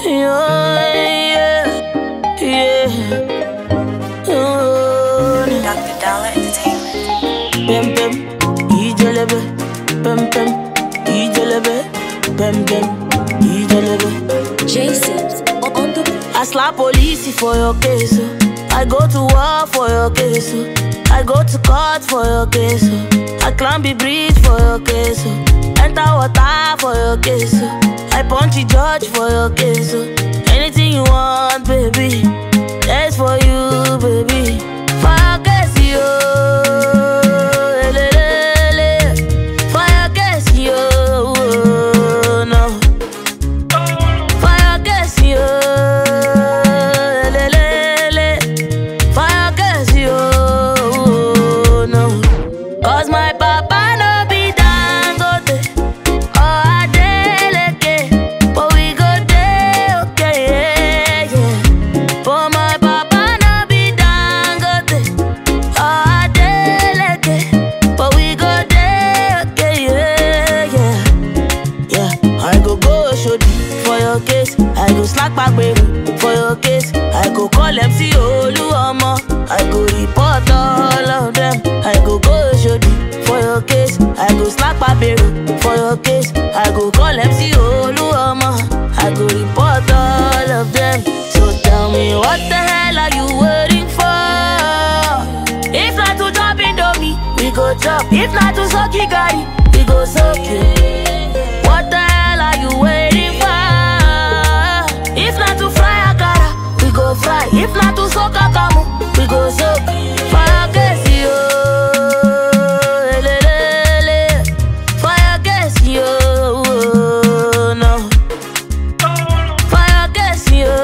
Yeah, yeah. Dr. Dollar Entertainment. Pem pem, ijelebe. Pem pem, ijelebe. Pem pem, ijelebe. Jason on the I slap police for your case. I go to war for your case. I go to court for your case. I climb the bridge for your case. Enter water for your case. I punch the judge for your case. Anything you want, baby, that's for you, baby. For your case, yo. For your case, yo. No. For your case, yo. For your case, yo. No. 'Cause my papa no be Dangote or Adeleke, but we go dey okay, yeah, yeah. But my papa no be Dangote or Adeleke, but we go dey okay, yeah, yeah, yeah. I go Oshodi for your case, I go slack back baby for your case, I go call MC Oluomo, I go report all of them. I go Oshodi for your case, I go slack back baby for your case, I go call MC Oluomo, I go report all of them. So tell me, what the hell are you waiting for? If not to chop Indomie, we go chop. If not to suck Gari, we go suck it. What the hell are you waiting for? If not to fry akara, we go fry. If not to soak akamu, we go soak. For your case, yo. For your case, yo. No. For your case, yo.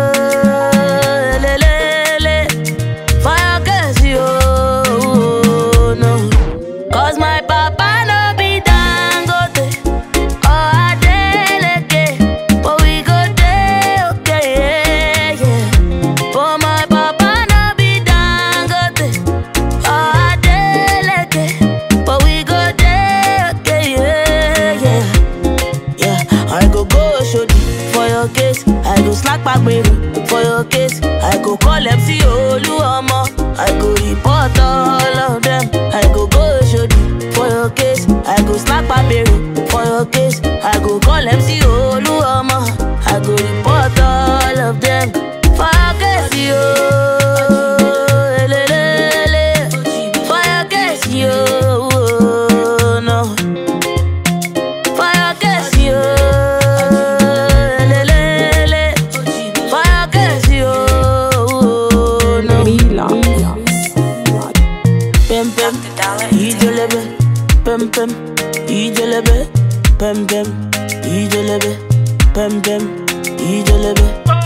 For your case, yo. No. 'Cause my papa no be Dangote or Adeleke, but we go dey okay, yeah, yeah. But my papa no be Dangote or Adeleke, but we go dey okay, yeah, yeah, yeah. I go Oshodi for your case, I go slack back baby for your case, I go call MC Oluomo, I go report all of them. I go Oshodi for your case, I go slack back baby for your case, I go call MC Oluomo, I go report all of them. For your case, yo. For your case, yo. No. For your case, yo. For your case, yo. No. Pem pem, ijelebe. Pem pem, ijelebe. Pem pem, ijelebe. Pem pem, ijelebe.